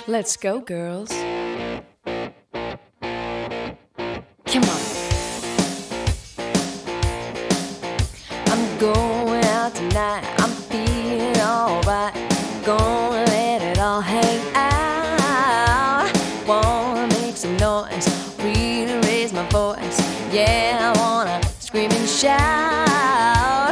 Let's go, girls. Come on. I'm going out tonight. I'm feeling alright. Gonna let it all hang out. Wanna make some noise, really raise my voice. Yeah, I wanna scream and shout.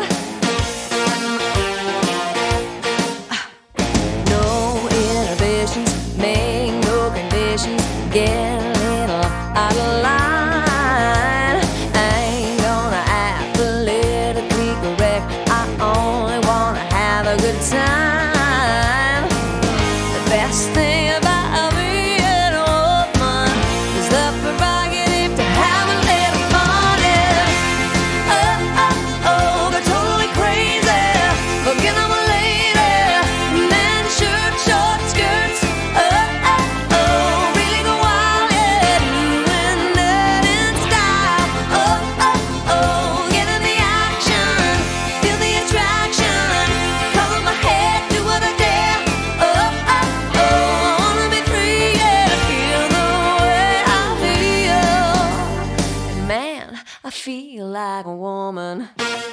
No inhibitions, make no conditions. Get a little out of line. I ain't gonna act politically correct. I only wanna have a good time. The best thing about being a woman is the prerogative to have a little fun. Oh, oh, oh, go totally crazy. Forget I'm a lady. Men, shirt, short skirts. Oh, oh, oh, really go wild, yeah. Doing that in style. Oh, oh, oh, get in the action. Feel the attraction. Color my head, do what I dare. Oh, oh, oh, I wanna be free, yeah, to feel the way I feel. And man, I feel like a woman.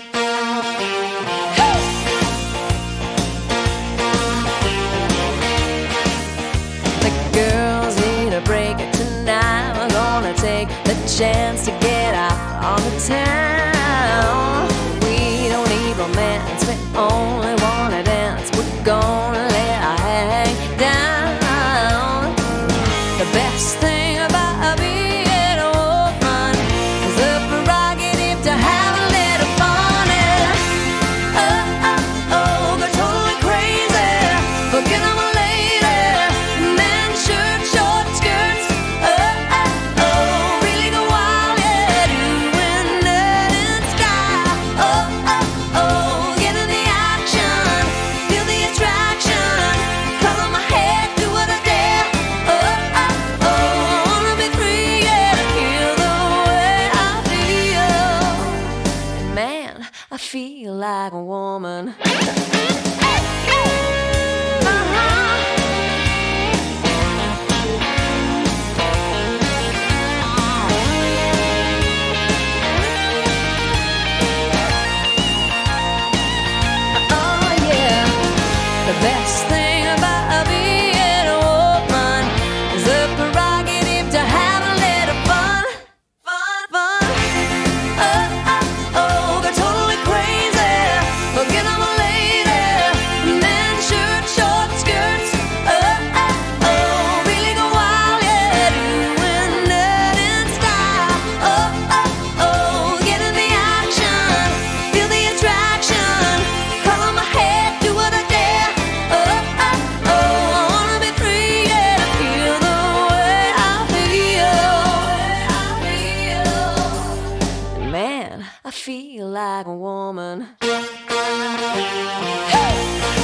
The girls need a break tonight. We're gonna take the chance to get out on the town. We don't need romance, we only wanna dance. We're gonna let our hair hang down. The best thing about being a woman is the prerogative to have a little fun. Oh, oh, oh, go totally crazy. Forget I'm a lady. Men, shirt, short skirts. Oh, oh, oh, really go wild, yeah. Doing that in style. Oh, oh, oh, get in the action. Feel the attraction. Color my head, do what I dare. Oh, oh, oh, I wanna be free, yeah, to feel the way I feel. Man, I feel like a woman. Oh yeah, the best thing about being a woman is the prerogative to have a little fun, fun, fun. Oh, oh, oh, go totally crazy. Forget I'm a lady. Men, shirt, short skirts. Oh, oh, oh, really go wild, yeah. Doing that in style. Oh, oh, oh, get in the action. Feel the attraction. Color my head, do what I dare. Oh, oh, oh, I wanna be free, yeah, to feel the way I feel. Man, I feel like a woman. Hey!